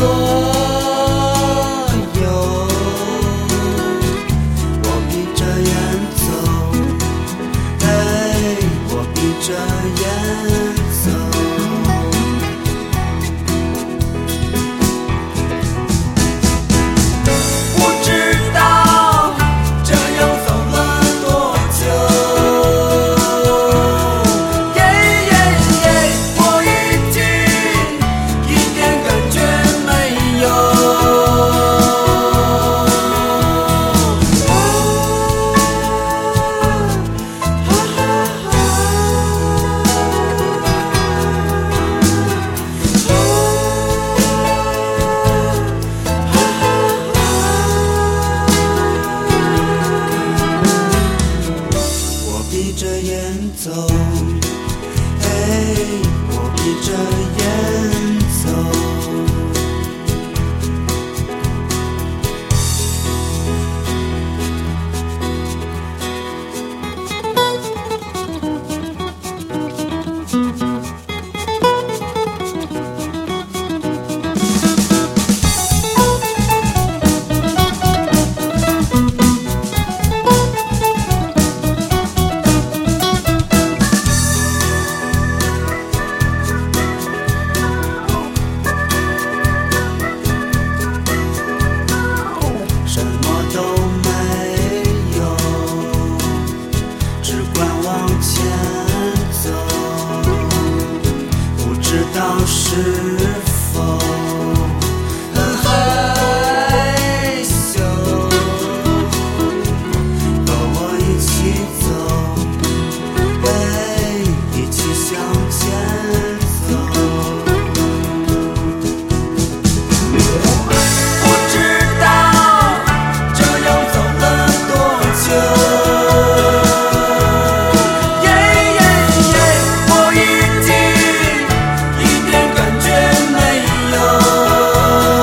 所有，我闭着眼走，哎，我闭着眼走。不知道这样走了多久，我已经一点感觉没有。我闭着眼走，哎，我闭着眼走。什么都没有，只管往前走，不知道是否很害羞，和我一起走，哎，一起向前走。不知道这样走了多久，我已经一点感觉没有。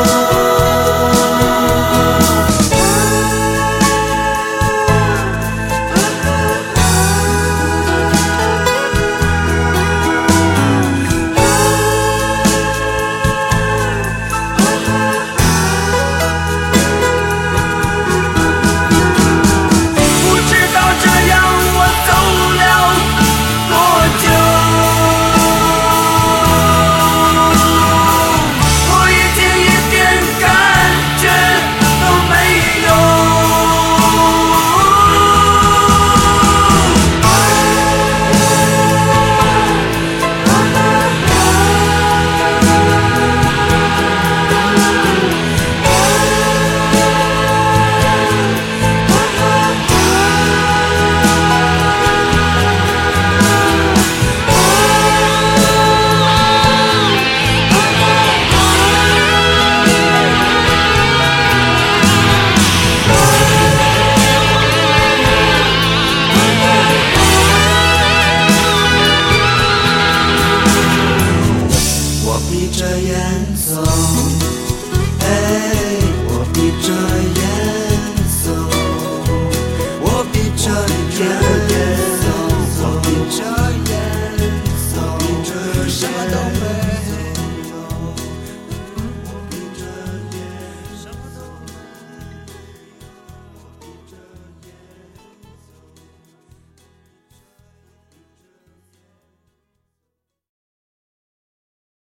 不知道这样我走了多久，我已经一点感觉都没有。我闭着眼走。